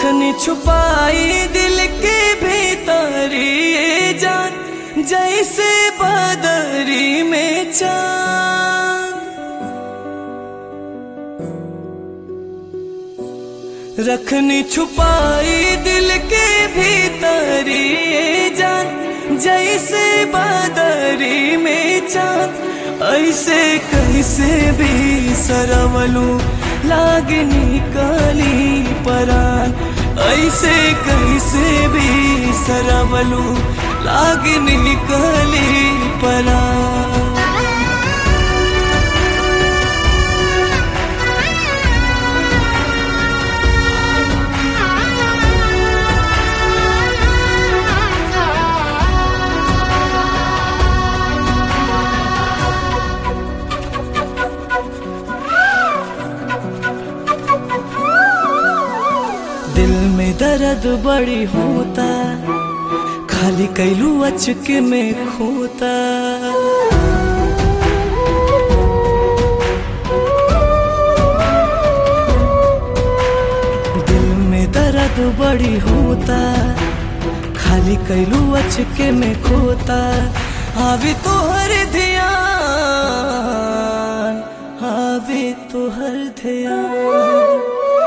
रखनी छुपाई दिल के भीतर ये जान, जैसे बदरी में चांद। रखनी छुपाई दिल के भीतर ये जान, जैसे बदरी में चांद। ऐसे कैसे भी सरवलू लागनी काली परान, ऐसे कैसे भी सरवलू लागनी काली परान। दिल में दर्द बड़ी होता, खाली कैलू अचके में खोता। दिल में दर्द बड़ी होता, खाली कैलू अचके में खोता। आवे तो हर ध्यान, आवे तो हर ध्यान।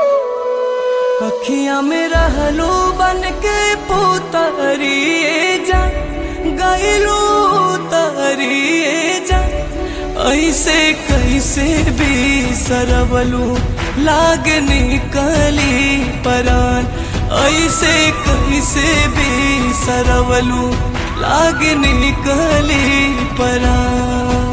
अखियां में रहलू बन के पुतरी जान, गईलू तरी जान। ऐसे कैसे भी सरवलू लागनी काली परान, ऐसे कैसे भी सरवलू लागनी काली परान।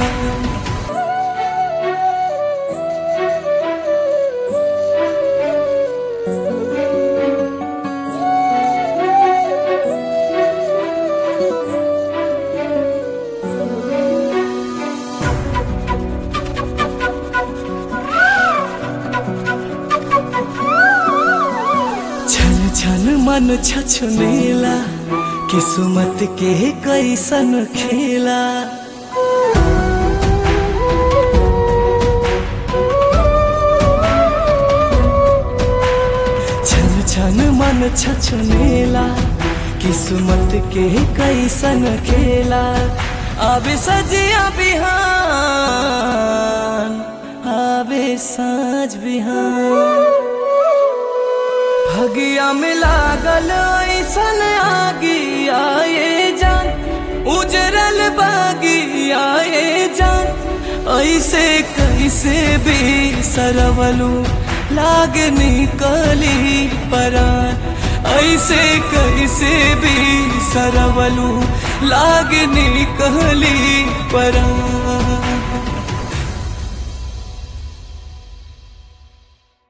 छन मन छछनेला, किस्मत के कैसन खेला। छन छन मन छछनेला, किस्मत के कैसन खेला। आवे सजिया बिहान, आवे साँझ बिहान। भगिया में लागल ऐसन आगी आए जान, उजरल बागी आए जान। ऐसे कैसे भी सरवलू लागनी काली परान, ऐसे कैसे भी सरवलू लागनी काली परान।